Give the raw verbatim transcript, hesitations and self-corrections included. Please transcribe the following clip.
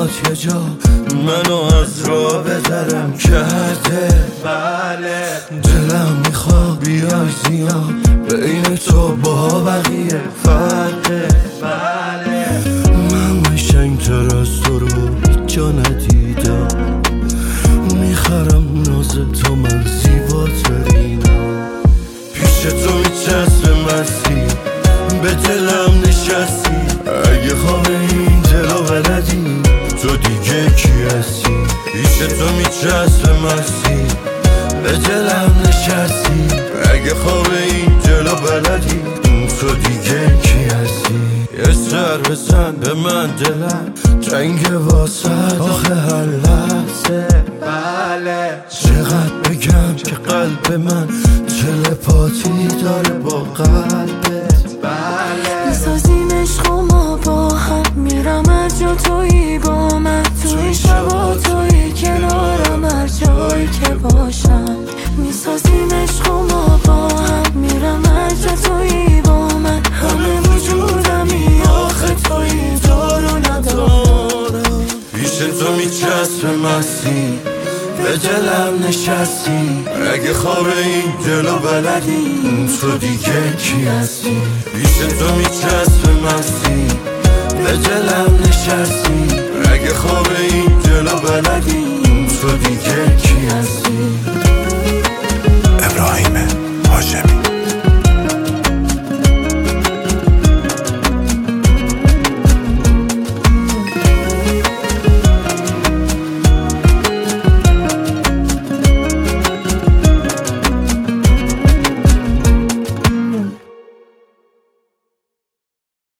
میخواد یه جا منو از راه بذارم کرده. بله دلم میخواد بیای زیاد بین تو با بقیه فرده. بله من قشنگ تر از تو رو هیچ جا ندیدم، میخرم ناز تو من زیباترینم. پیش تو میچسبه مستی به دلم نشستی، اگه خواب این دلو بلدی تو دیگه کی هستی؟ پیش تو میچسبه مستی به دلم نشستی، اگه خواب این دلو بلدی تو دیگه کی هستی؟ یه سر بزن به من دلم تنگ واسد آخه هر لحظه. بله چقدر بگم که قلب من تلپاتی داره با قلبت. بله میسازیم عشق و ما با هم، میرم هر جا تویی با من، توی شبا تویی کنارم هر جایی که باشم. میسازیم عشق و ما با هم، میرم هر جا تویی با من، همه وجودمی آخه تویی دارو ندارم. پیش تو میچسبه مستی به دلم نشستی، اگه خواب این دلو بلدی تو دیگه کی هستی؟ پیش تو میچسبه مستی به دلم نشستی، اگه خواب این دلو بلدی تو دیگه کی هستی؟ ابراهیم هاشمی.